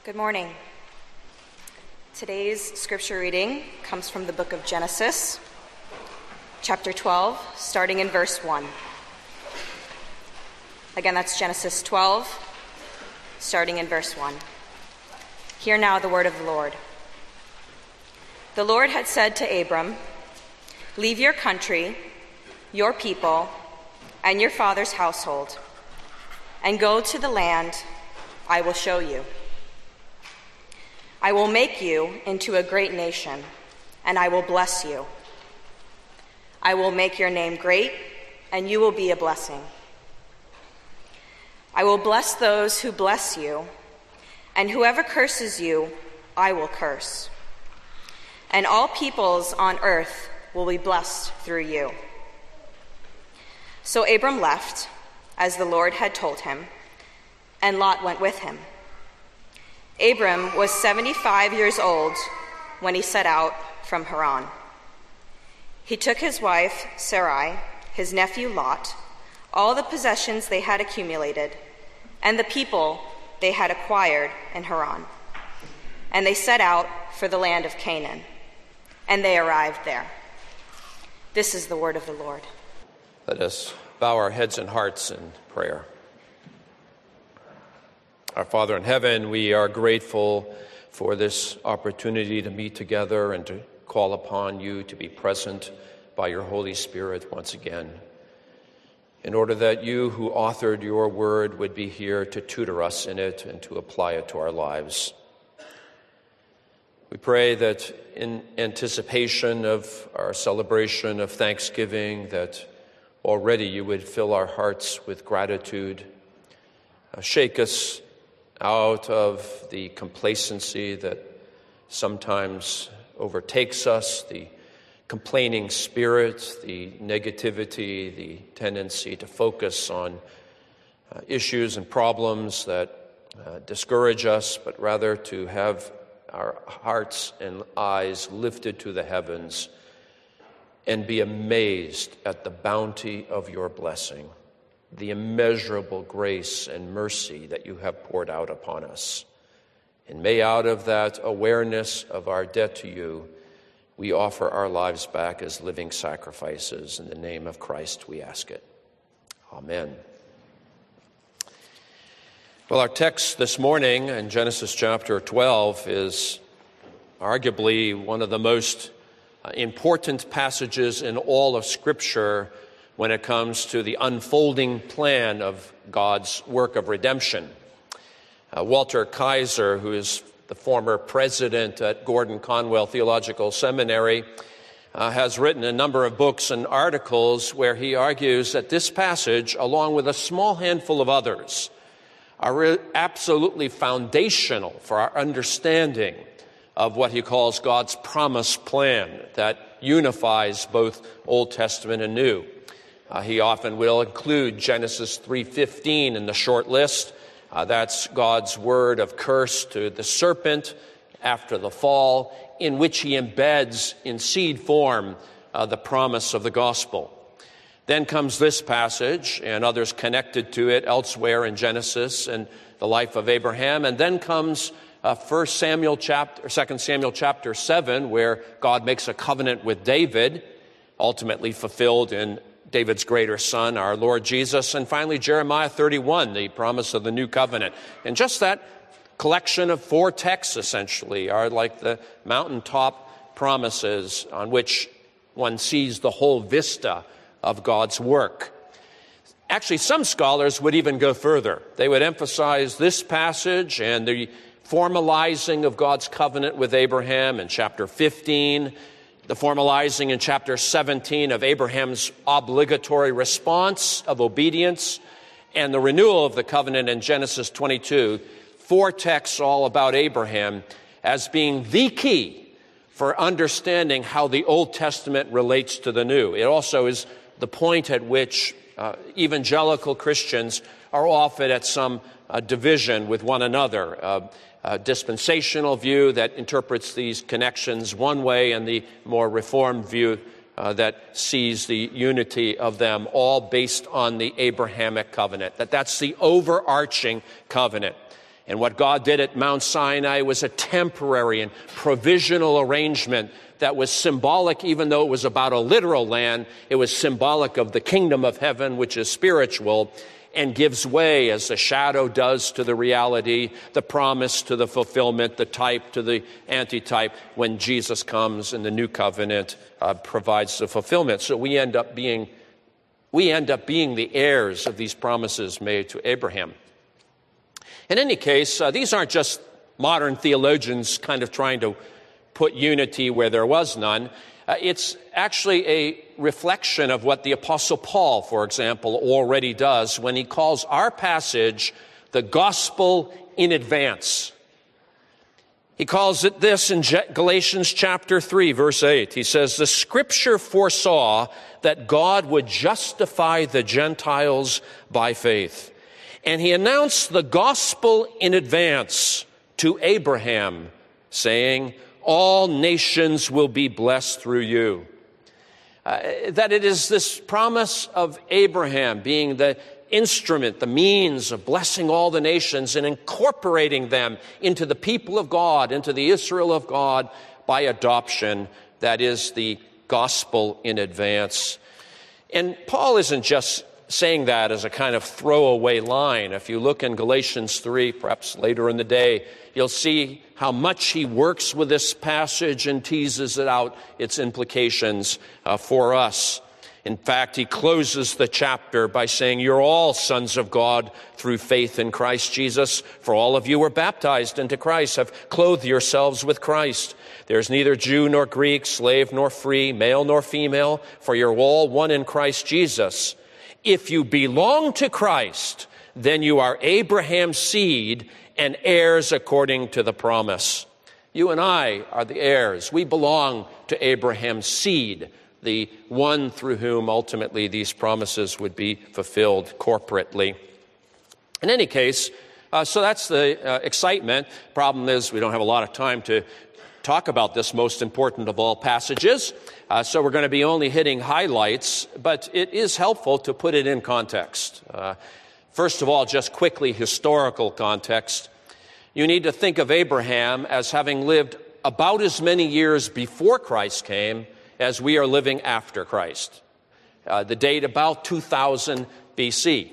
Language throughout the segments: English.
Good morning. Today's scripture reading comes from the book of Genesis, chapter 12, starting in verse 1. Again, that's Genesis 12, starting in verse 1. Hear now the word of the Lord. The Lord had said to Abram, "Leave your country, your people, and your father's household, and go to the land I will show you. I will make you into a great nation, and I will bless you. I will make your name great, and you will be a blessing. I will bless those who bless you, and whoever curses you, I will curse. And all peoples on earth will be blessed through you." So Abram left, as the Lord had told him, and Lot went with him. Abram was 75 years old when he set out from Haran. He took his wife Sarai, his nephew Lot, all the possessions they had accumulated, and the people they had acquired in Haran. And they set out for the land of Canaan, and they arrived there. This is the word of the Lord. Let us bow our heads and hearts in prayer. Our Father in heaven, we are grateful for this opportunity to meet together and to call upon you to be present by your Holy Spirit once again, in order that you who authored your word would be here to tutor us in it and to apply it to our lives. We pray that in anticipation of our celebration of Thanksgiving, that already you would fill our hearts with gratitude, shake us out of the complacency that sometimes overtakes us, the complaining spirit, the negativity, the tendency to focus on issues and problems that discourage us, but rather to have our hearts and eyes lifted to the heavens and be amazed at the bounty of your blessing, the immeasurable grace and mercy that you have poured out upon us. And may out of that awareness of our debt to you, we offer our lives back as living sacrifices. In the name of Christ, we ask it. Amen. Well, our text this morning in Genesis chapter 12 is arguably one of the most important passages in all of Scripture when it comes to the unfolding plan of God's work of redemption. Walter Kaiser, who is the former president at Gordon Conwell Theological Seminary, has written a number of books and articles where he argues that this passage, along with a small handful of others, are absolutely foundational for our understanding of what he calls God's promise plan that unifies both Old Testament and New. He often will include Genesis 3:15 in the short list. That's God's word of curse to the serpent after the fall, in which he embeds in seed form the promise of the gospel. Then comes this passage and others connected to it elsewhere in Genesis and the life of Abraham. And then comes 2 Samuel chapter 7, where God makes a covenant with David, ultimately fulfilled in David's greater son, our Lord Jesus. And finally, Jeremiah 31, the promise of the new covenant. And just that collection of 4 texts, essentially, are like the mountaintop promises on which one sees the whole vista of God's work. Actually, some scholars would even go further. They would emphasize this passage and the formalizing of God's covenant with Abraham in chapter 15, the formalizing in chapter 17 of Abraham's obligatory response of obedience, and the renewal of the covenant in Genesis 22, 4 texts all about Abraham as being the key for understanding how the Old Testament relates to the New. It also is the point at which evangelical Christians are often at some division with one another. A dispensational view that interprets these connections one way, and the more reformed view that sees the unity of them, all based on the Abrahamic covenant. That's the overarching covenant. And what God did at Mount Sinai was a temporary and provisional arrangement that was symbolic, even though it was about a literal land, it was symbolic of the kingdom of heaven, which is spiritual, and gives way as the shadow does to the reality, the promise to the fulfillment, the type to the antitype, when Jesus comes and the new covenant provides the fulfillment. So we end up being the heirs of these promises made to Abraham. In any case, these aren't just modern theologians kind of trying to put unity where there was none. It's actually a reflection of what the Apostle Paul, for example, already does when he calls our passage the gospel in advance. He calls it this in Galatians chapter 3, verse 8. He says, "The scripture foresaw that God would justify the Gentiles by faith. And he announced the gospel in advance to Abraham, saying, 'All nations will be blessed through you.'" That it is this promise of Abraham being the instrument, the means of blessing all the nations and incorporating them into the people of God, into the Israel of God by adoption, that is the gospel in advance. And Paul isn't just saying that as a kind of throwaway line. If you look in Galatians 3, perhaps later in the day, you'll see how much he works with this passage and teases it out, its implications for us. In fact, he closes the chapter by saying, "You're all sons of God through faith in Christ Jesus. For all of you were baptized into Christ, have clothed yourselves with Christ. There's neither Jew nor Greek, slave nor free, male nor female, for you're all one in Christ Jesus. If you belong to Christ, then you are Abraham's seed and heirs according to the promise." You and I are the heirs. We belong to Abraham's seed, the one through whom ultimately these promises would be fulfilled corporately. In any case, so that's the excitement. Problem is, we don't have a lot of time to talk about this most important of all passages, so we're going to be only hitting highlights, but it is helpful to put it in context. First of all, just quickly, historical context. You need to think of Abraham as having lived about as many years before Christ came as we are living after Christ. The date about 2000 BC.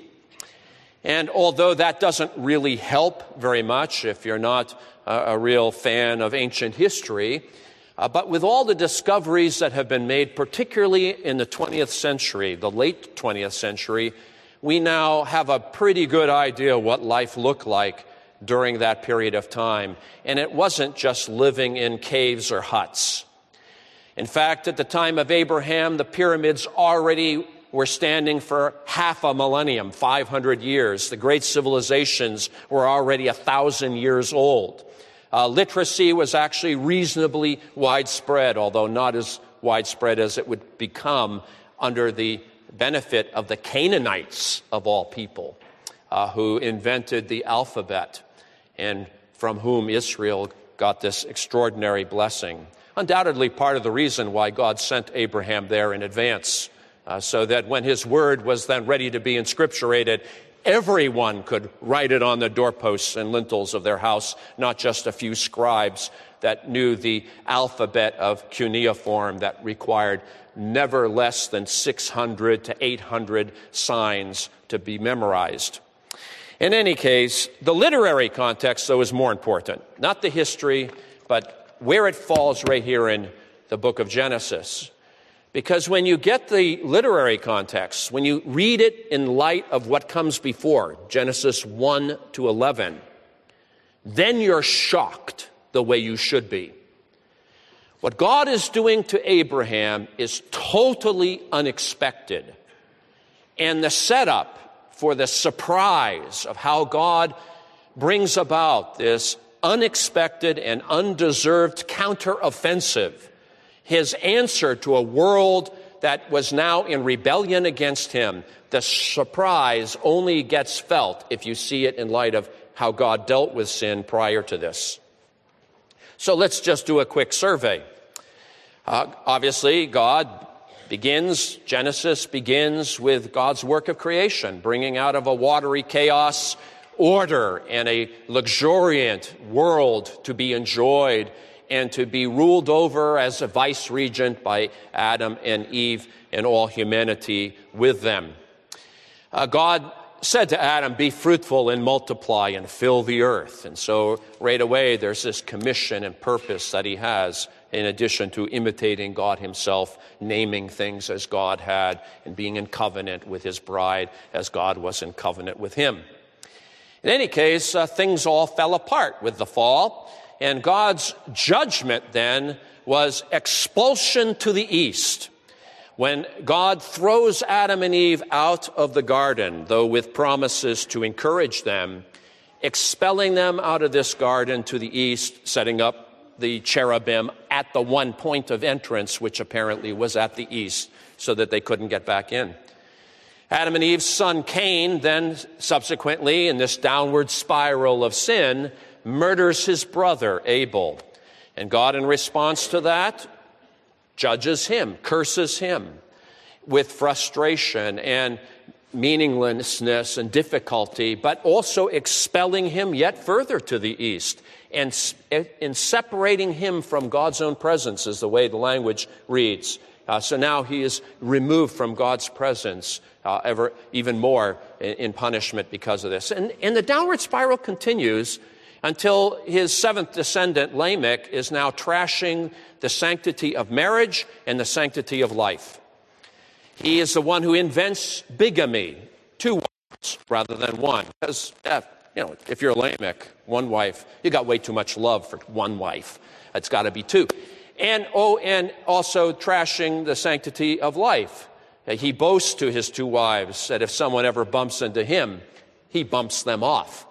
And although that doesn't really help very much if you're not a real fan of ancient history, but with all the discoveries that have been made, particularly in the 20th century, the late 20th century, we now have a pretty good idea what life looked like during that period of time. And it wasn't just living in caves or huts. In fact, at the time of Abraham, the pyramids already were standing for half a millennium, 500 years. The great civilizations were already 1,000 years old. Literacy was actually reasonably widespread, although not as widespread as it would become under the benefit of the Canaanites, of all people, who invented the alphabet and from whom Israel got this extraordinary blessing. Undoubtedly part of the reason why God sent Abraham there in advance, so that when his word was then ready to be inscripturated, everyone could write it on the doorposts and lintels of their house, not just a few scribes that knew the alphabet of cuneiform that required never less than 600 to 800 signs to be memorized. In any case, the literary context, though, is more important. Not the history, but where it falls right here in the book of Genesis. Because when you get the literary context, when you read it in light of what comes before, Genesis 1 to 11, then you're shocked the way you should be. What God is doing to Abraham is totally unexpected. And the setup for the surprise of how God brings about this unexpected and undeserved counteroffensive, his answer to a world that was now in rebellion against him, the surprise only gets felt if you see it in light of how God dealt with sin prior to this. So let's just do a quick survey. Obviously, Genesis begins with God's work of creation, bringing out of a watery chaos order and a luxuriant world to be enjoyed and to be ruled over as a vice-regent by Adam and Eve and all humanity with them. God said to Adam, be fruitful and multiply and fill the earth. And so right away there's this commission and purpose that he has, in addition to imitating God himself, naming things as God had, and being in covenant with his bride as God was in covenant with him. In any case, things all fell apart with the fall, and God's judgment then was expulsion to the east. When God throws Adam and Eve out of the garden, though with promises to encourage them, expelling them out of this garden to the east, setting up the cherubim at the one point of entrance, which apparently was at the east, so that they couldn't get back in. Adam and Eve's son Cain then subsequently, in this downward spiral of sin, murders his brother Abel. And God, in response to that, judges him, curses him with frustration and meaninglessness and difficulty, but also expelling him yet further to the east and in separating him from God's own presence, is the way the language reads. So now he is removed from God's presence even more in punishment because of this. And the downward spiral continues until his seventh descendant, Lamech, is now trashing the sanctity of marriage and the sanctity of life. He is the one who invents bigamy, 2 wives rather than one. Because, if you're Lamech, 1 wife, you got way too much love for 1 wife. It's got to be 2. And also trashing the sanctity of life. He boasts to his 2 wives that if someone ever bumps into him, he bumps them off.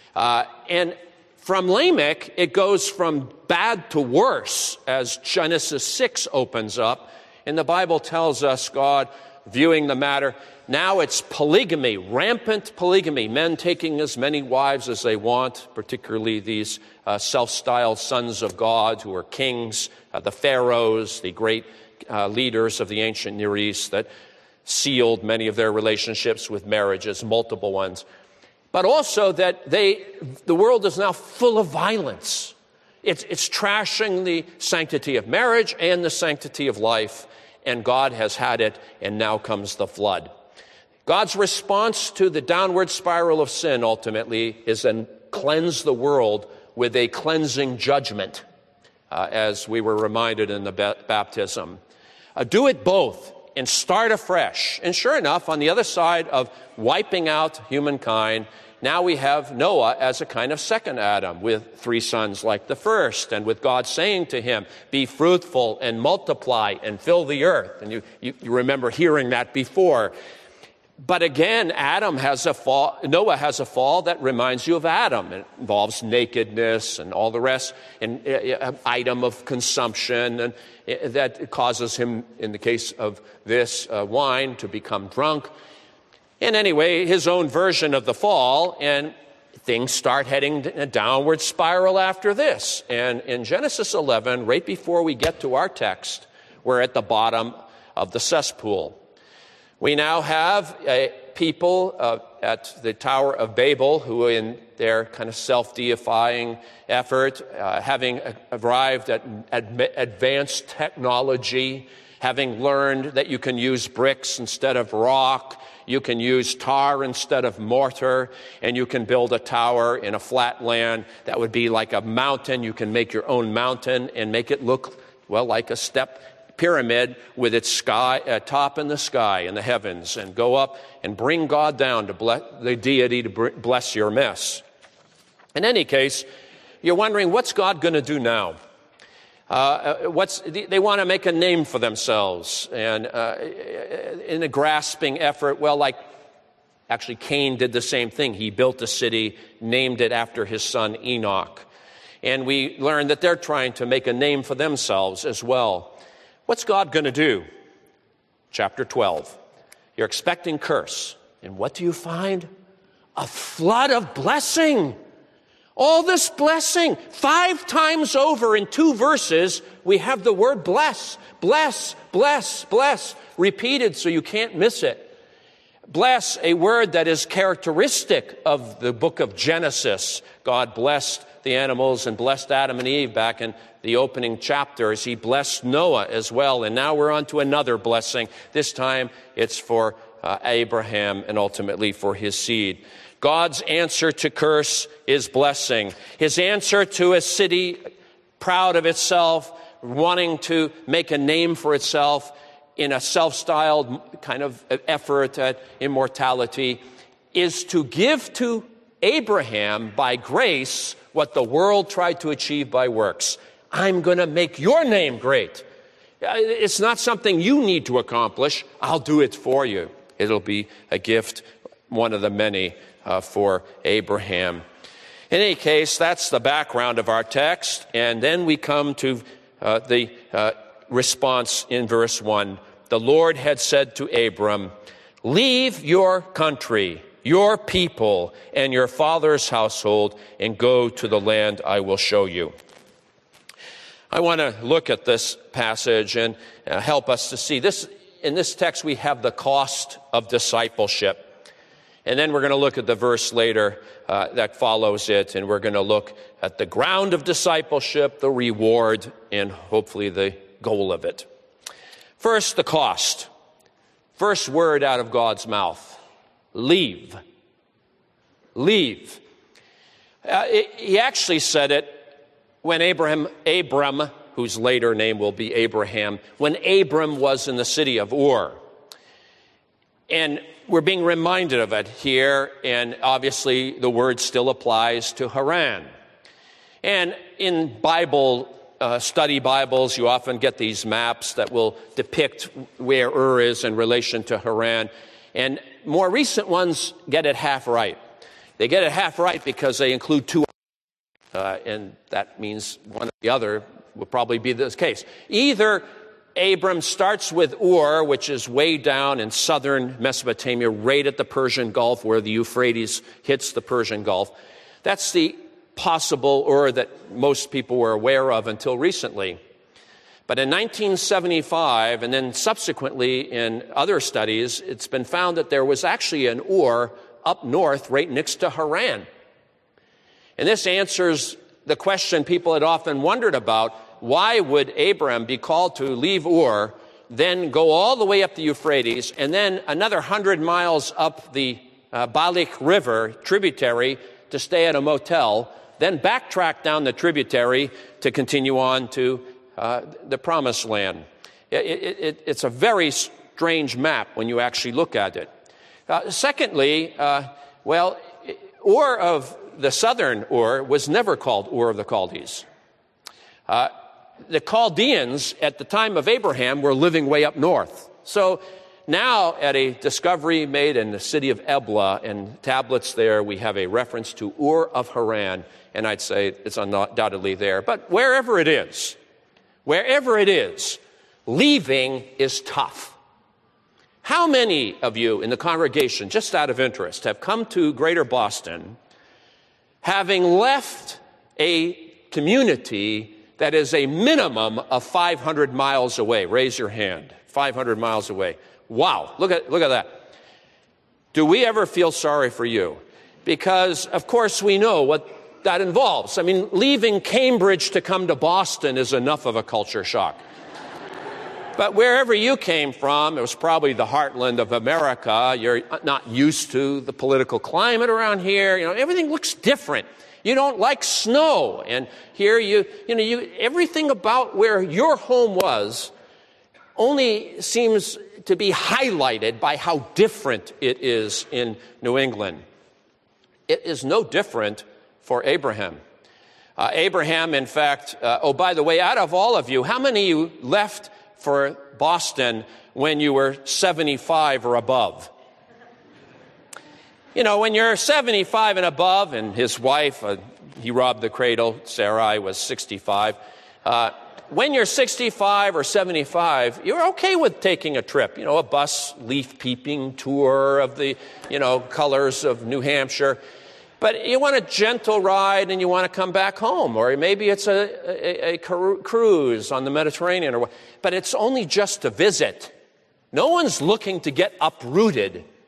And from Lamech, it goes from bad to worse as Genesis 6 opens up. And the Bible tells us God viewing the matter, now it's polygamy, rampant polygamy, men taking as many wives as they want, particularly these self-styled sons of God who are kings, the pharaohs, the great leaders of the ancient Near East that sealed many of their relationships with marriages, multiple ones. But also that the world is now full of violence. It's trashing the sanctity of marriage and the sanctity of life, and God has had it, and now comes the flood. God's response to the downward spiral of sin ultimately is then cleanse the world with a cleansing judgment, as we were reminded in the baptism. Do it both and start afresh. And sure enough, on the other side of wiping out humankind, now we have Noah as a kind of second Adam with 3 sons like the first, and with God saying to him, be fruitful and multiply and fill the earth. And you remember hearing that before. But again, Noah has a fall that reminds you of Adam. It involves nakedness and all the rest, and an item of consumption, and that causes him, in the case of this wine, to become drunk. And anyway, his own version of the fall, and things start heading in a downward spiral after this. And in Genesis 11, right before we get to our text, we're at the bottom of the cesspool. We now have people at the Tower of Babel who, in their kind of self-deifying effort, having arrived at advanced technology, having learned that you can use bricks instead of rock, you can use tar instead of mortar, and you can build a tower in a flat land that would be like a mountain. You can make your own mountain and make it look, well, like a step pyramid with its top in the sky in the heavens, and go up and bring God down to bless the deity to bless your mess. In any case, you're wondering, what's God going to do now? They want to make a name for themselves, and in a grasping effort, actually Cain did the same thing. He built a city, named it after his son Enoch. And we learn that they're trying to make a name for themselves as well. What's God going to do? Chapter 12. You're expecting curse. And what do you find? A flood of blessing. All this blessing. 5 times over in 2 verses, we have the word bless, bless, bless, bless, repeated so you can't miss it. Bless, a word that is characteristic of the book of Genesis. God blessed the animals and blessed Adam and Eve back in the opening chapters. He blessed Noah as well. And now we're on to another blessing. This time it's for Abraham and ultimately for his seed. God's answer to curse is blessing. His answer to a city proud of itself, wanting to make a name for itself in a self-styled kind of effort at immortality, is to give to Abraham by grace what the world tried to achieve by works. I'm going to make your name great. It's not something you need to accomplish. I'll do it for you. It'll be a gift, one of the many for Abraham. In any case, that's the background of our text. And then we come to the response in verse 1. The Lord had said to Abram, leave your country, your people, and your father's household, and go to the land I will show you. I want to look at this passage and help us to see this. In this text, we have the cost of discipleship. And then we're going to look at the verse later that follows it, and we're going to look at the ground of discipleship, the reward, and hopefully the goal of it. First, the cost. First word out of God's mouth, leave. Leave. He actually said it when Abram, whose later name will be Abraham, when Abram was in the city of Ur. And we're being reminded of it here, and obviously the word still applies to Haran. And in study Bibles, you often get these maps that will depict where Ur is in relation to Haran. And more recent ones get it half right. They get it half right because they include two, and that means one or the other will probably be this case. Either Abram starts with Ur, which is way down in southern Mesopotamia, right at the Persian Gulf where the Euphrates hits the Persian Gulf. That's the possible Ur that most people were aware of until recently. But in 1975, and then subsequently in other studies, it's been found that there was actually an Ur up north right next to Haran. And this answers the question people had often wondered about: why would Abram be called to leave Ur, then go all the way up the Euphrates, and then another 100 miles up the Balik River tributary to stay at a motel, then backtrack down the tributary to continue on to the Promised Land? It's a very strange map when you actually look at it. Secondly, Ur of the southern Ur was never called Ur of the Chaldees. The Chaldeans at the time of Abraham were living way up north. So now at a discovery made in the city of Ebla and tablets there, we have a reference to Ur of Haran, and I'd say it's undoubtedly there. But wherever it is, leaving is tough. How many of you in the congregation, just out of interest, have come to Greater Boston having left a community that is a minimum of 500 miles away? Raise your hand. 500 miles away. Wow, look at that. Do we ever feel sorry for you? Because, of course, we know what that involves. I mean, leaving Cambridge to come to Boston is enough of a culture shock. But wherever you came from, it was probably the heartland of America. You're not used to the political climate around here. Everything looks different. You don't like snow. And here everything about where your home was only seems to be highlighted by how different it is in New England. It is no different for Abraham. Abraham, in fact, by the way, out of all of you, how many of you left for Boston when you were 75 or above? When you're 75 and above, and his wife, he robbed the cradle, Sarai was 65. When you're 65 or 75, you're okay with taking a trip, a bus leaf peeping tour of the, colors of New Hampshire. But you want a gentle ride and you want to come back home. Or maybe it's a cruise on the Mediterranean. But it's only just to visit. No one's looking to get uprooted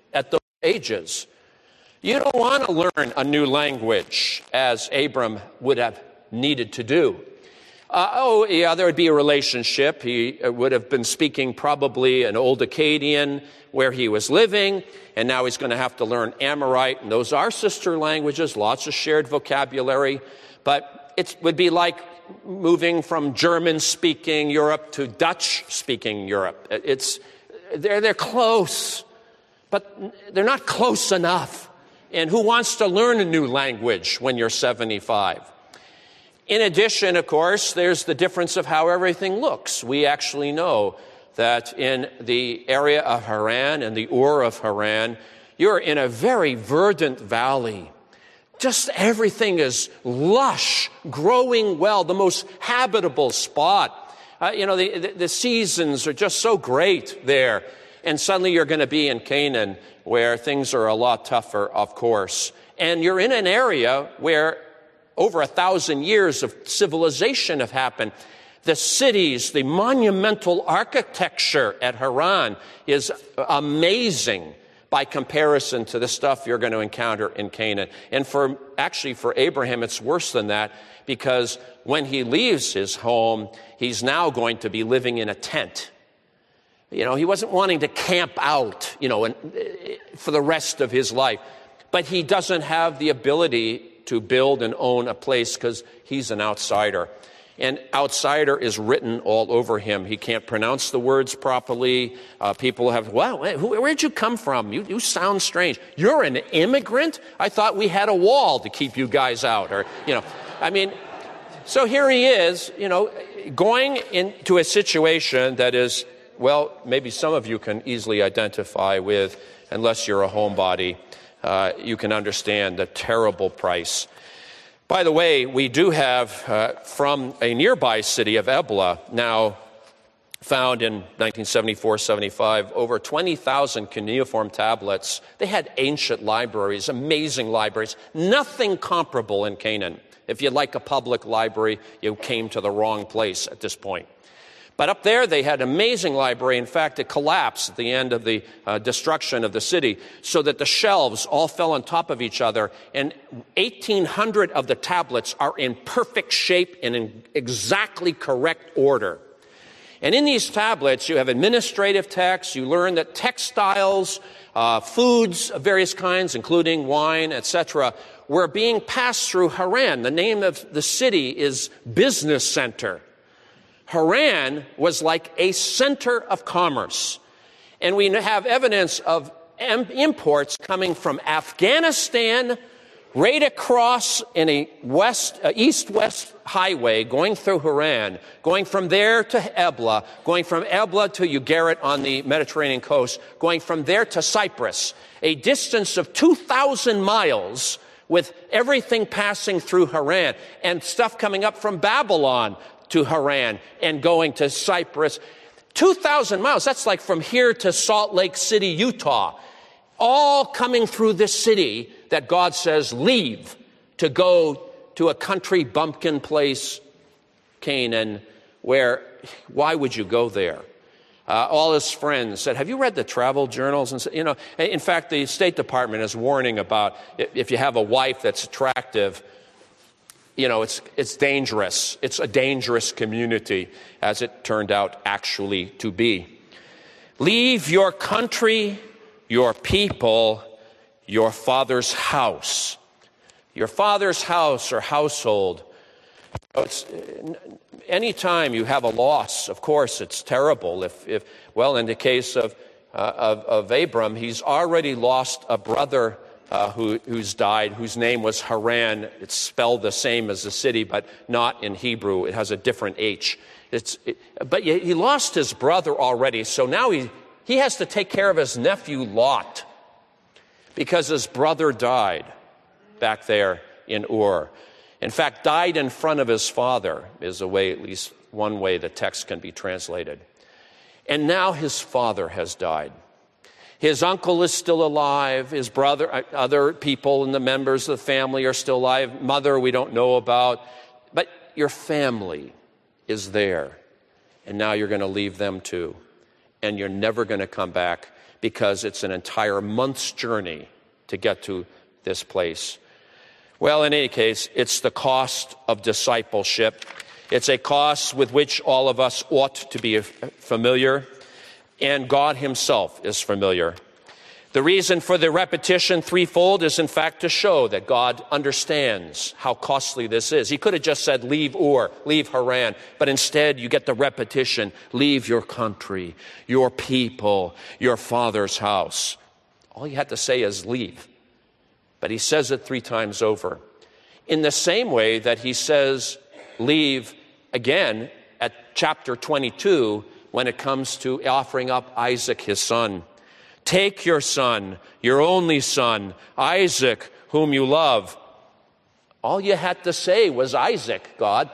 at those ages. You don't want to learn a new language, as Abram would have needed to do. There would be a relationship. He would have been speaking probably an old Akkadian where he was living, and now he's going to have to learn Amorite, and those are sister languages, lots of shared vocabulary, but it would be like moving from German-speaking Europe to Dutch-speaking Europe. They're close, but they're not close enough. And who wants to learn a new language when you're 75? In addition, of course, there's the difference of how everything looks. We actually know that in the area of Haran and the Ur of Haran, you're in a very verdant valley. Just everything is lush, growing well, the most habitable spot. The seasons are just so great there. And suddenly you're going to be in Canaan, where things are a lot tougher, of course. And you're in an area where over 1,000 years of civilization have happened. The cities, the monumental architecture at Haran is amazing by comparison to the stuff you're going to encounter in Canaan. And for Abraham, it's worse than that, because when he leaves his home, he's now going to be living in a tent. He wasn't wanting to camp out, for the rest of his life. But he doesn't have the ability to build and own a place because he's an outsider. And outsider is written all over him. He can't pronounce the words properly. People have, where'd you come from? You sound strange. You're an immigrant? I thought we had a wall to keep you guys out. So here he is, going into a situation that is, maybe some of you can easily identify with, unless you're a homebody. You can understand the terrible price. By the way, we do have from a nearby city of Ebla, now found in 1974-75, over 20,000 cuneiform tablets. They had ancient libraries, amazing libraries, nothing comparable in Canaan. If you like a public library, you came to the wrong place at this point. But up there, they had an amazing library. In fact, it collapsed at the end of the destruction of the city, so that the shelves all fell on top of each other. And 1,800 of the tablets are in perfect shape and in exactly correct order. And in these tablets, you have administrative texts. You learn that textiles, foods of various kinds, including wine, etc., were being passed through Haran. The name of the city is Business Center. Haran was like a center of commerce. And we have evidence of imports coming from Afghanistan right across in a east-west highway going through Haran, going from there to Ebla, going from Ebla to Ugarit on the Mediterranean coast, going from there to Cyprus, a distance of 2,000 miles with everything passing through Haran, and stuff coming up from Babylon to Haran and going to Cyprus. 2,000 miles, that's like from here to Salt Lake City, Utah, all coming through this city that God says, leave to go to a country bumpkin place, Canaan, why would you go there? All his friends said, have you read the travel journals? And in fact, the State Department is warning about if you have a wife that's attractive, it's dangerous. It's a dangerous community, as it turned out actually to be. Leave your country, your people, your father's house. Your father's house or household. Anytime you have a loss, of course, it's terrible. In the case of Abram, he's already lost a brother who's died, whose name was Haran. It's spelled the same as the city, but not in Hebrew. It has a different H. But he lost his brother already, so now he has to take care of his nephew Lot, because his brother died back there in Ur. In fact, died in front of his father is a way, at least one way the text can be translated. And now his father has died. His uncle is still alive. His brother, other people and the members of the family are still alive. Mother, we don't know about. But your family is there. And now you're going to leave them too. And you're never going to come back, because it's an entire month's journey to get to this place. Well, in any case, it's the cost of discipleship. It's a cost with which all of us ought to be familiar, and God himself is familiar. The reason for the repetition threefold is, in fact, to show that God understands how costly this is. He could have just said, leave Ur, leave Haran, but instead you get the repetition, leave your country, your people, your father's house. All you had to say is leave. But he says it 3 times over. In the same way that he says leave again at chapter 22 when it comes to offering up Isaac, his son. Take your son, your only son, Isaac, whom you love. All you had to say was Isaac, God.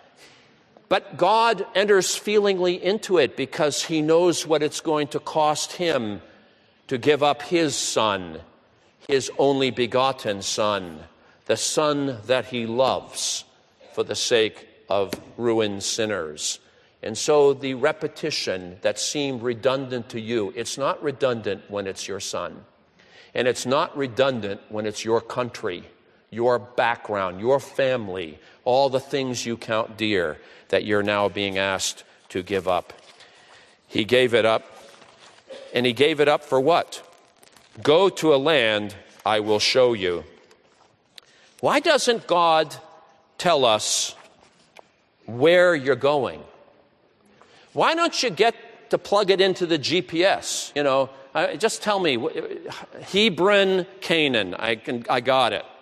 But God enters feelingly into it because he knows what it's going to cost him to give up his son, his only begotten son, the son that he loves for the sake of ruined sinners. And so the repetition that seemed redundant to you, it's not redundant when it's your son. And it's not redundant when it's your country, your background, your family, all the things you count dear that you're now being asked to give up. He gave it up. And he gave it up for what? Go to a land I will show you. Why doesn't God tell us where you're going? Why don't you get to plug it into the GPS? You know, just tell me, Hebron, Canaan, I got it.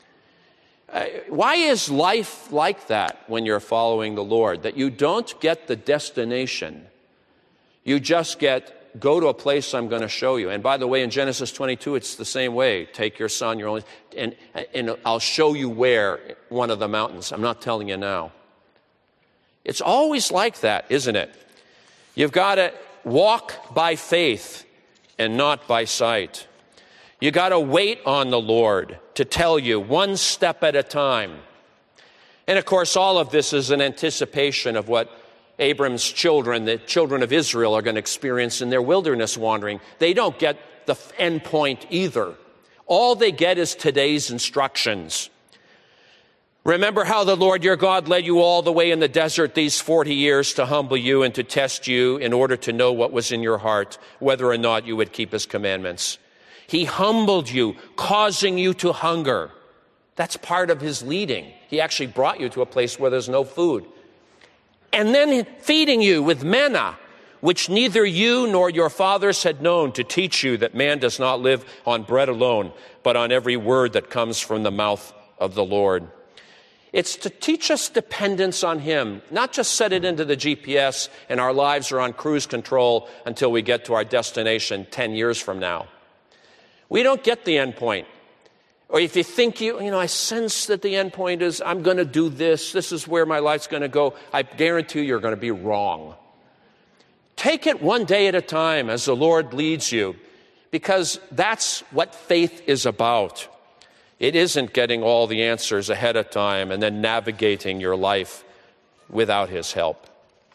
Why is life like that when you're following the Lord? That you don't get the destination. You just go to a place I'm going to show you. And by the way, in Genesis 22, it's the same way. Take your son, your only, and I'll show you where, one of the mountains. I'm not telling you now. It's always like that, isn't it? You've got to walk by faith and not by sight. You got to wait on the Lord to tell you one step at a time. And of course, all of this is an anticipation of what Abram's children, the children of Israel, are going to experience in their wilderness wandering. They don't get the end point either. All they get is today's instructions. Remember how the Lord your God led you all the way in the desert these 40 years to humble you and to test you in order to know what was in your heart, whether or not you would keep his commandments. He humbled you, causing you to hunger. That's part of his leading. He actually brought you to a place where there's no food. And then feeding you with manna, which neither you nor your fathers had known, to teach you that man does not live on bread alone, but on every word that comes from the mouth of the Lord. It's to teach us dependence on him, not just set it into the GPS and our lives are on cruise control until we get to our destination 10 years from now. We don't get the end point. Or if you think, I sense that the end point is I'm going to do this. This is where my life's going to go. I guarantee you're going to be wrong. Take it one day at a time as the Lord leads you, because that's what faith is about. It isn't getting all the answers ahead of time and then navigating your life without his help.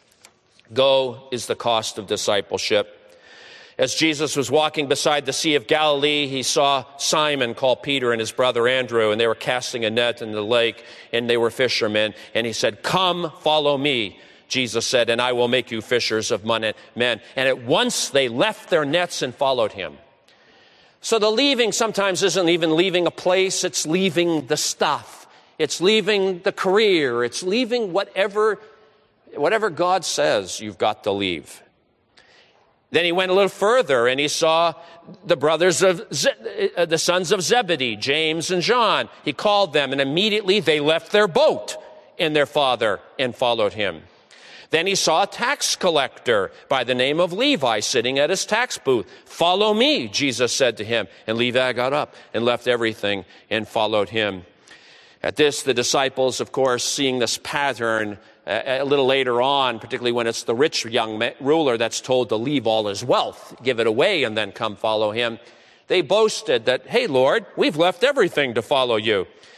Go is the cost of discipleship. As Jesus was walking beside the Sea of Galilee, he saw Simon called Peter and his brother Andrew, and they were casting a net in the lake, and they were fishermen. And he said, "Come, follow me," Jesus said, "and I will make you fishers of men." And at once they left their nets and followed him. So the leaving sometimes isn't even leaving a place, it's leaving the stuff. It's leaving the career. It's leaving whatever God says you've got to leave. Then he went a little further and he saw the brothers of the sons of Zebedee, James and John. He called them, and immediately they left their boat and their father and followed him. Then he saw a tax collector by the name of Levi sitting at his tax booth. "Follow me," Jesus said to him. And Levi got up and left everything and followed him. At this, the disciples, of course, seeing this pattern a little later on, particularly when it's the rich young ruler that's told to leave all his wealth, give it away, and then come follow him, they boasted that, "Hey, Lord, we've left everything to follow you."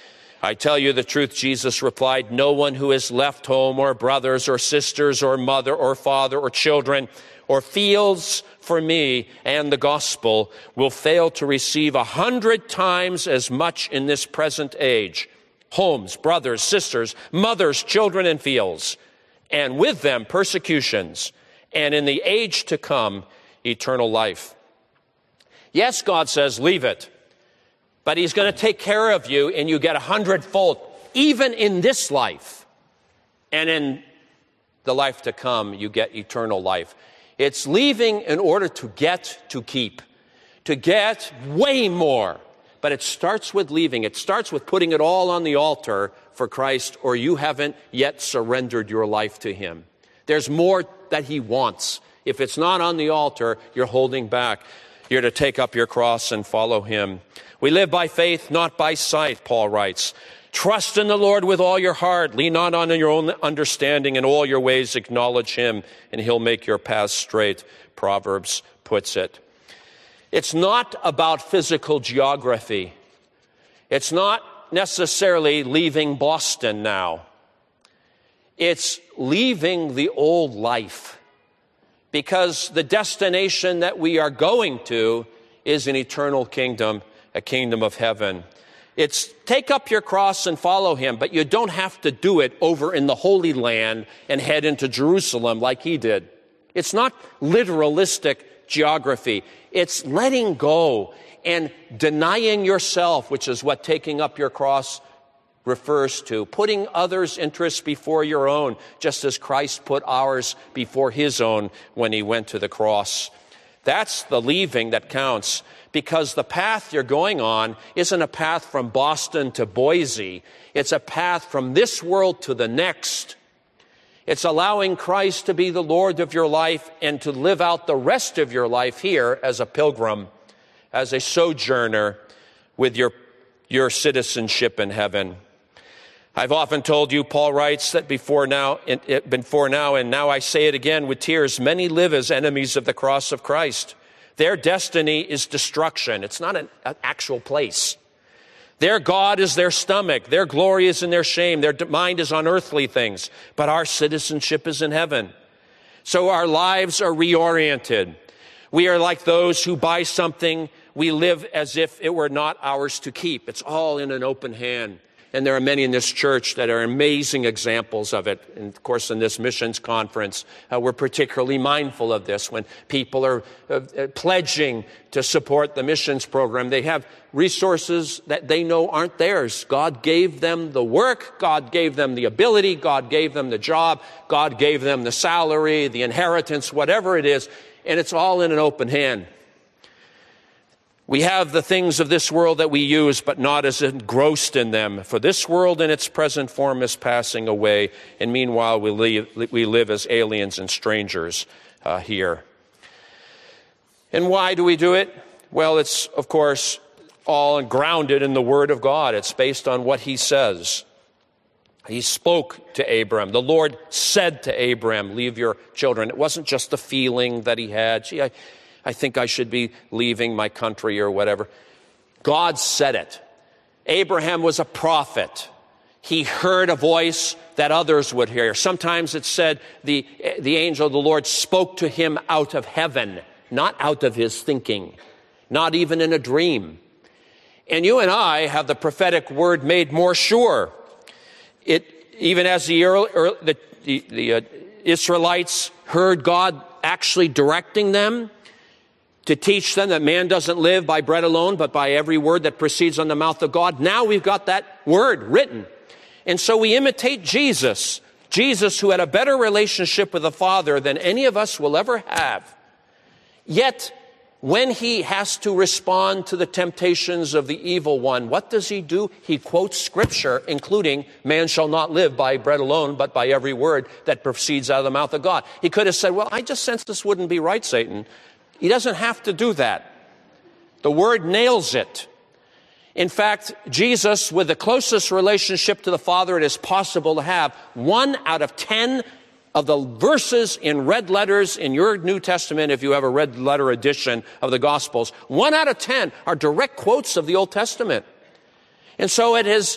I tell you the truth, Jesus replied, no one who has left home or brothers or sisters or mother or father or children or fields for me and the gospel will fail to receive 100 times as much in this present age. Homes, brothers, sisters, mothers, children, and fields, and with them persecutions, and in the age to come, eternal life. Yes, God says, leave it. But he's going to take care of you, and you get 100-fold, even in this life. And in the life to come, you get eternal life. It's leaving in order to get to keep, to get way more. But it starts with leaving. It starts with putting it all on the altar for Christ, or you haven't yet surrendered your life to him. There's more that he wants. If it's not on the altar, you're holding back. You're to take up your cross and follow him. We live by faith, not by sight, Paul writes. Trust in the Lord with all your heart. Lean not on your own understanding. In all your ways acknowledge him, and he'll make your paths straight, Proverbs puts it. It's not about physical geography. It's not necessarily leaving Boston now. It's leaving the old life, because the destination that we are going to is an eternal kingdom, a kingdom of heaven. It's take up your cross and follow him, but you don't have to do it over in the Holy Land and head into Jerusalem like he did. It's not literalistic geography. It's letting go and denying yourself, which is what taking up your cross refers to. Putting others' interests before your own, just as Christ put ours before his own when he went to the cross. That's the leaving that counts, because the path you're going on isn't a path from Boston to Boise. It's a path from this world to the next. It's allowing Christ to be the Lord of your life and to live out the rest of your life here as a pilgrim, as a sojourner with your citizenship in heaven. I've often told you, Paul writes, that before now, and now I say it again with tears, many live as enemies of the cross of Christ. Their destiny is destruction. It's not an actual place. Their God is their stomach. Their glory is in their shame. Their mind is on earthly things. But our citizenship is in heaven. So our lives are reoriented. We are like those who buy something. We live as if it were not ours to keep. It's all in an open hand. And there are many in this church that are amazing examples of it. And of course, in this missions conference, we're particularly mindful of this. When people are pledging to support the missions program, they have resources that they know aren't theirs. God gave them the work. God gave them the ability. God gave them the job. God gave them the salary, the inheritance, whatever it is. And it's all in an open hand. We have the things of this world that we use, but not as engrossed in them. For this world in its present form is passing away, and meanwhile we live as aliens and strangers here. And why do we do it? Well, it's, of course, all grounded in the Word of God. It's based on what he says. He spoke to Abram. The Lord said to Abram, leave your children. It wasn't just a feeling that he had. Gee, I think I should be leaving my country or whatever. God said it. Abraham was a prophet. He heard a voice that others would hear. Sometimes it's said the angel of the Lord spoke to him out of heaven, not out of his thinking, not even in a dream. And you and I have the prophetic word made more sure. Even as the Israelites heard God actually directing them, to teach them that man doesn't live by bread alone, but by every word that proceeds on the mouth of God. Now we've got that word written. And so we imitate Jesus. Jesus, who had a better relationship with the Father than any of us will ever have. Yet, when he has to respond to the temptations of the evil one, what does he do? He quotes Scripture, including, man shall not live by bread alone, but by every word that proceeds out of the mouth of God. He could have said, well, I just sensed this wouldn't be right, Satan. He doesn't have to do that. The Word nails it. In fact, Jesus, with the closest relationship to the Father it is possible to have, 1 out of 10 of the verses in red letters in your New Testament, if you have a red letter edition of the Gospels, 1 out of 10 are direct quotes of the Old Testament. And so it has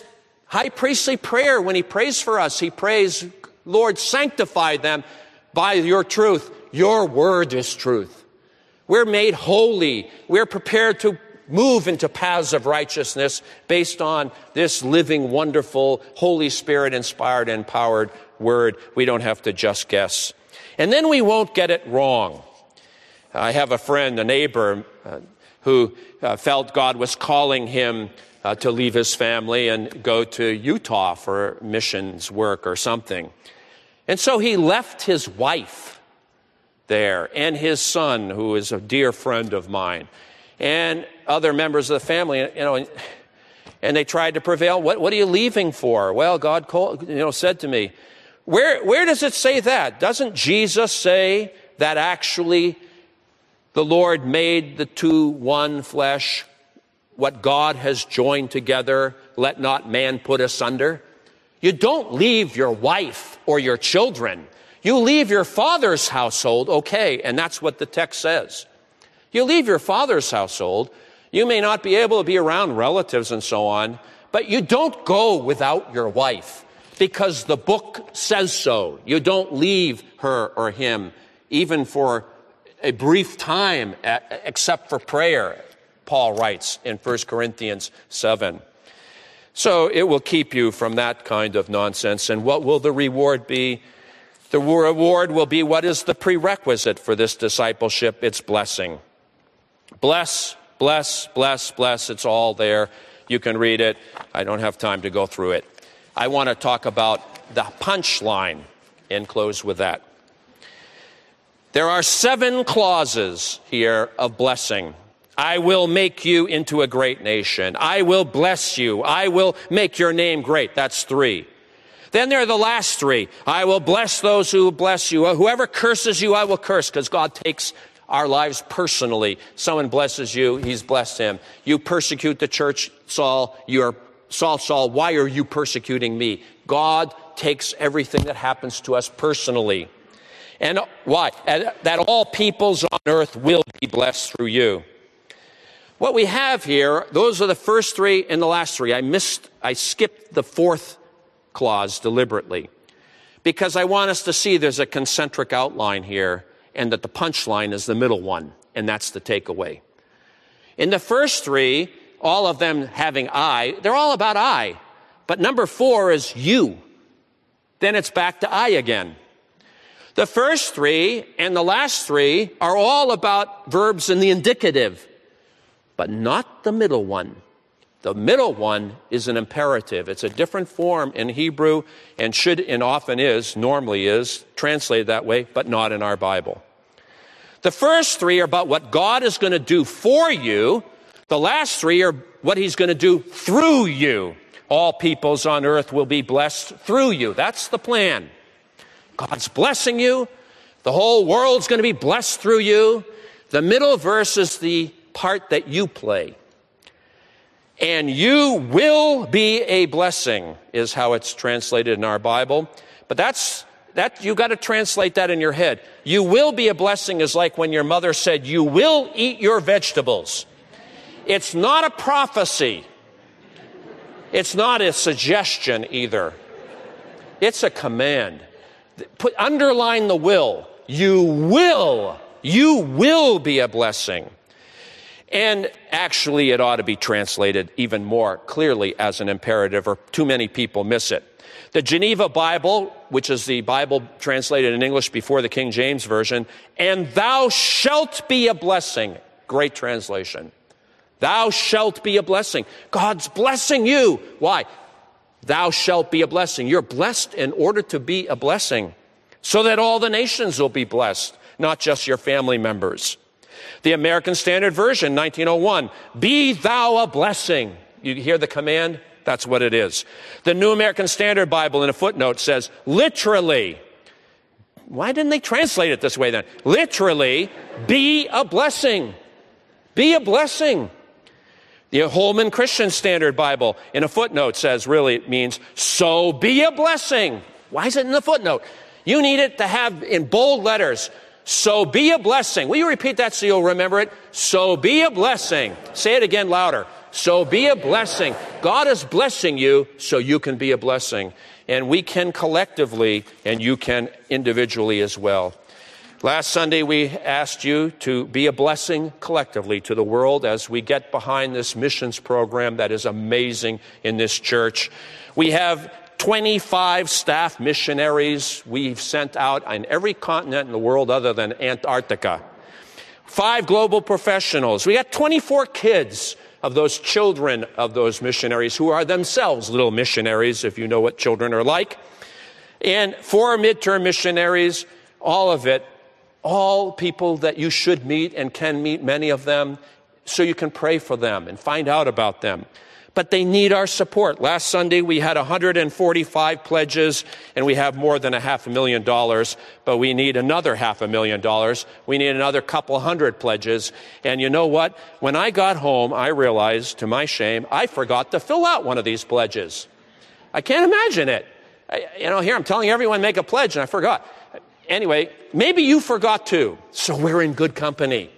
high priestly prayer. When he prays for us, he prays, Lord, sanctify them by your truth. Your word is truth. We're made holy. We're prepared to move into paths of righteousness based on this living, wonderful, Holy Spirit-inspired, empowered word. We don't have to just guess. And then we won't get it wrong. I have a friend, a neighbor, who felt God was calling him to leave his family and go to Utah for missions work or something. And so he left his wife there and his son, who is a dear friend of mine, and other members of the family, and they tried to prevail. What are you leaving for? Well, God said to me, where does it say that? Doesn't Jesus say that actually the Lord made the two one flesh? What God has joined together, let not man put asunder. You don't leave your wife or your children. You leave your father's household, okay, and that's what the text says. You leave your father's household. You may not be able to be around relatives and so on, but you don't go without your wife because the book says so. You don't leave her or him even for a brief time except for prayer, Paul writes in 1 Corinthians 7. So it will keep you from that kind of nonsense. And what will the reward be? The reward will be what is the prerequisite for this discipleship? It's blessing. Bless, bless, bless, bless. It's all there. You can read it. I don't have time to go through it. I want to talk about the punchline and close with that. There are 7 clauses here of blessing. I will make you into a great nation. I will bless you. I will make your name great. That's 3. Then there are the last 3. I will bless those who bless you. Whoever curses you, I will curse, because God takes our lives personally. Someone blesses you, he's blessed him. You persecute the church, Saul, you're Saul, why are you persecuting me? God takes everything that happens to us personally. And why? That all peoples on earth will be blessed through you. What we have here, those are the first 3 and the last 3. I skipped the 4th clause deliberately because I want us to see there's a concentric outline here and that the punchline is the middle one, and that's the takeaway. In the first 3, all of them having I, they're all about I. But number 4 is you. Then it's back to I again. The first 3 and the last 3 are all about verbs in the indicative, but not the middle one. The middle one is an imperative. It's a different form in Hebrew and should and often is, normally is, translated that way, but not in our Bible. The first 3 are about what God is going to do for you. The last 3 are what he's going to do through you. All peoples on earth will be blessed through you. That's the plan. God's blessing you. The whole world's going to be blessed through you. The middle verse is the part that you play. And you will be a blessing is how it's translated in our Bible. But that you got to translate that in your head. You will be a blessing is like when your mother said, you will eat your vegetables. It's not a prophecy. It's not a suggestion either. It's a command. Underline the will. You will be a blessing. And actually, it ought to be translated even more clearly as an imperative, or too many people miss it. The Geneva Bible, which is the Bible translated in English before the King James Version, and thou shalt be a blessing. Great translation. Thou shalt be a blessing. God's blessing you. Why? Thou shalt be a blessing. You're blessed in order to be a blessing, so that all the nations will be blessed, not just your family members. The American Standard Version, 1901, be thou a blessing. You hear the command? That's what it is. The New American Standard Bible in a footnote says, literally. Why didn't they translate it this way then? Literally, be a blessing. Be a blessing. The Holman Christian Standard Bible in a footnote says, really, it means, so be a blessing. Why is it in the footnote? You need it to have in bold letters, So be a blessing. Will you repeat that so you'll remember it? So be a blessing. Say it again louder. So be a blessing. God is blessing you so you can be a blessing. And we can collectively, and you can individually as well. Last Sunday, we asked you to be a blessing collectively to the world as we get behind this missions program that is amazing in this church. We have 25 staff missionaries we've sent out on every continent in the world other than Antarctica. 5 global professionals. We got 24 kids of those children of those missionaries who are themselves little missionaries, if you know what children are like. And 4 midterm missionaries, all of it, all people that you should meet and can meet, many of them, so you can pray for them and find out about them. But they need our support. Last Sunday, we had 145 pledges, and we have more than $500,000, but we need another $500,000. We need another couple hundred pledges. And you know what? When I got home, I realized, to my shame, I forgot to fill out one of these pledges. I can't imagine it. Here I'm telling everyone make a pledge, and I forgot. Anyway, maybe you forgot too, so we're in good company.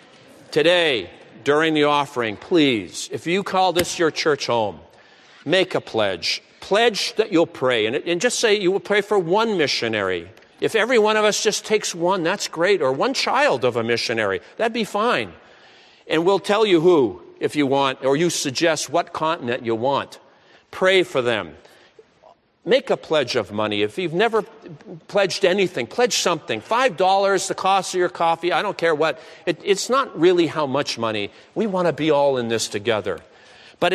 Today, during the offering, please, if you call this your church home, make a pledge. Pledge that you'll pray, and just say you will pray for one missionary. If every one of us just takes one, that's great, or one child of a missionary, that'd be fine. And we'll tell you who, if you want, or you suggest what continent you want. Pray for them. Make a pledge of money. If you've never pledged anything, pledge something. $5, the cost of your coffee, I don't care what. It's not really how much money. We want to be all in this together. But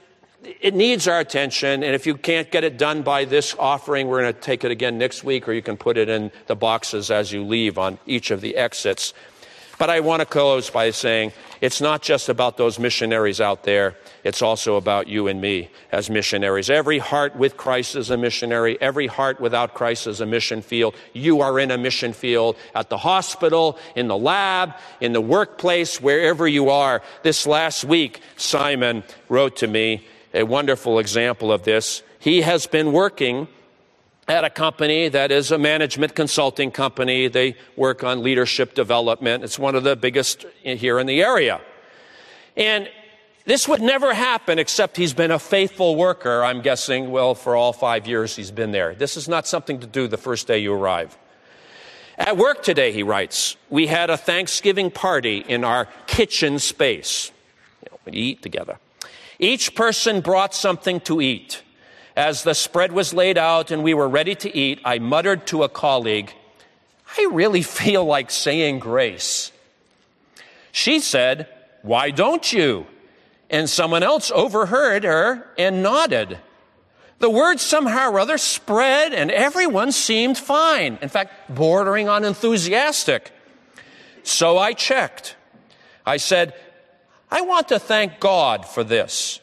it needs our attention, and if you can't get it done by this offering, we're going to take it again next week, or you can put it in the boxes as you leave on each of the exits. But I want to close by saying it's not just about those missionaries out there. It's also about you and me as missionaries. Every heart with Christ is a missionary. Every heart without Christ is a mission field. You are in a mission field at the hospital, in the lab, in the workplace, wherever you are. This last week, Simon wrote to me a wonderful example of this. He has been working at a company that is a management consulting company. They work on leadership development. It's one of the biggest here in the area. And this would never happen except he's been a faithful worker, I'm guessing, for all 5 years he's been there. This is not something to do the first day you arrive. At work today, he writes, we had a Thanksgiving party in our kitchen space. We eat together. Each person brought something to eat. As the spread was laid out and we were ready to eat, I muttered to a colleague, I really feel like saying grace. She said, why don't you? And someone else overheard her and nodded. The word somehow or other spread and everyone seemed fine. In fact, bordering on enthusiastic. So I checked. I said, I want to thank God for this,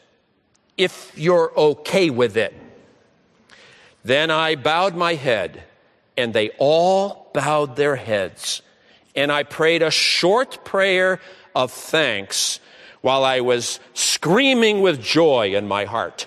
if you're okay with it. Then I bowed my head, and they all bowed their heads. And I prayed a short prayer of thanks while I was screaming with joy in my heart.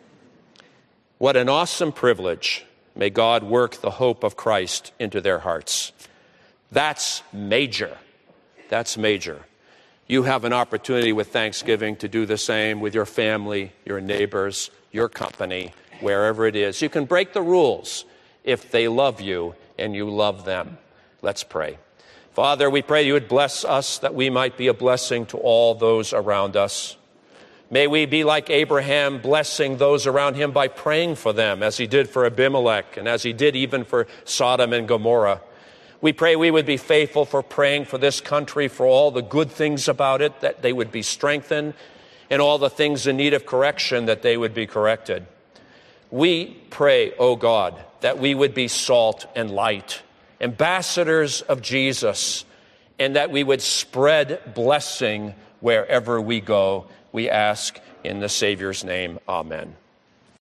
What an awesome privilege. May God work the hope of Christ into their hearts. That's major. That's major. You have an opportunity with Thanksgiving to do the same with your family, your neighbors, your company, wherever it is. You can break the rules if they love you and you love them. Let's pray. Father, we pray you would bless us that we might be a blessing to all those around us. May we be like Abraham, blessing those around him by praying for them, as he did for Abimelech and as he did even for Sodom and Gomorrah. We pray we would be faithful for praying for this country, for all the good things about it, that they would be strengthened, and all the things in need of correction, that they would be corrected. We pray, O God, that we would be salt and light, ambassadors of Jesus, and that we would spread blessing wherever we go. We ask in the Savior's name. Amen.